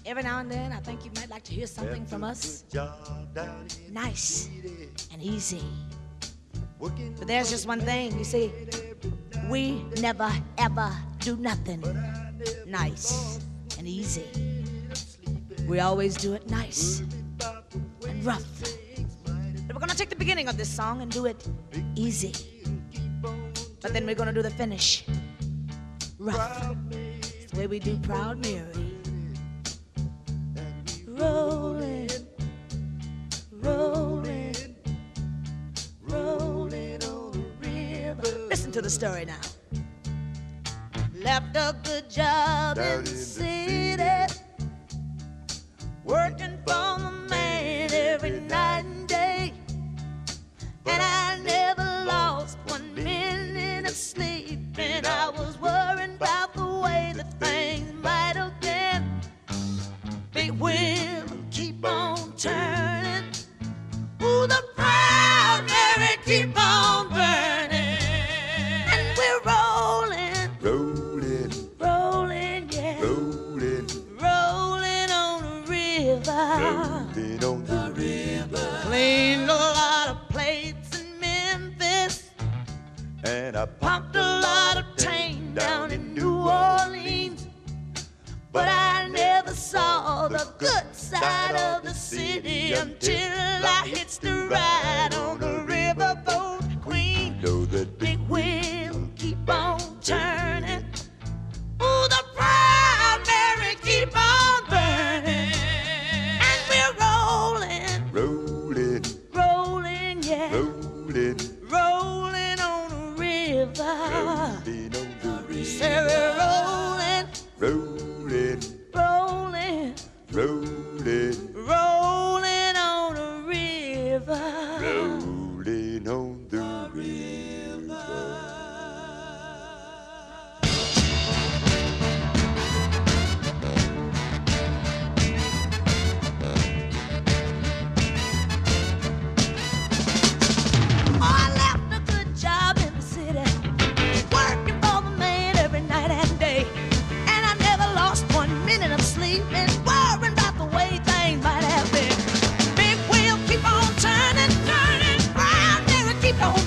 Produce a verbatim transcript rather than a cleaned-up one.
Every now and then, I think you might like to hear something from us. Nice and easy. But there's just one thing, you see, we never ever do nothing nice and easy. We always do it nice and rough. But we're gonna take the beginning of this song and do it easy. But then we're gonna do the finish rough. It's the way we do Proud Mary. Rolling, rolling, rolling on the river. Listen to the story now. Left a good job in the city, working for the man every night and day. And I never lost one minute of sleep, and I was worried about the way that things might have been. Big wheel keep on turning. Ooh, the Proud Mary keep on burning. And we're rolling, Rolling, rolling, yeah, rolling, rolling on the river. rolling on the river. Cleaned a lot of plates in Memphis, And I pumped a lot of tang down in New Orleans. But I never saw the good side of the city until I hitched the ride on the riverboat queen. know that Big wheel keep on turning. Ooh, the Proud Mary keep on burning. And we're rolling, rolling, rolling, yeah, rolling, rolling on the river. rolling on the river. Say we're rolling, Rolling, rolling, rolling, rolling on the river. rolling on the river. Oh, I left a good job in the city, working for the man every night and day. And I never lost one minute of sleep, and worrying about the way things might have been. Big wheel keep on turning, turning, Proud Mary keep on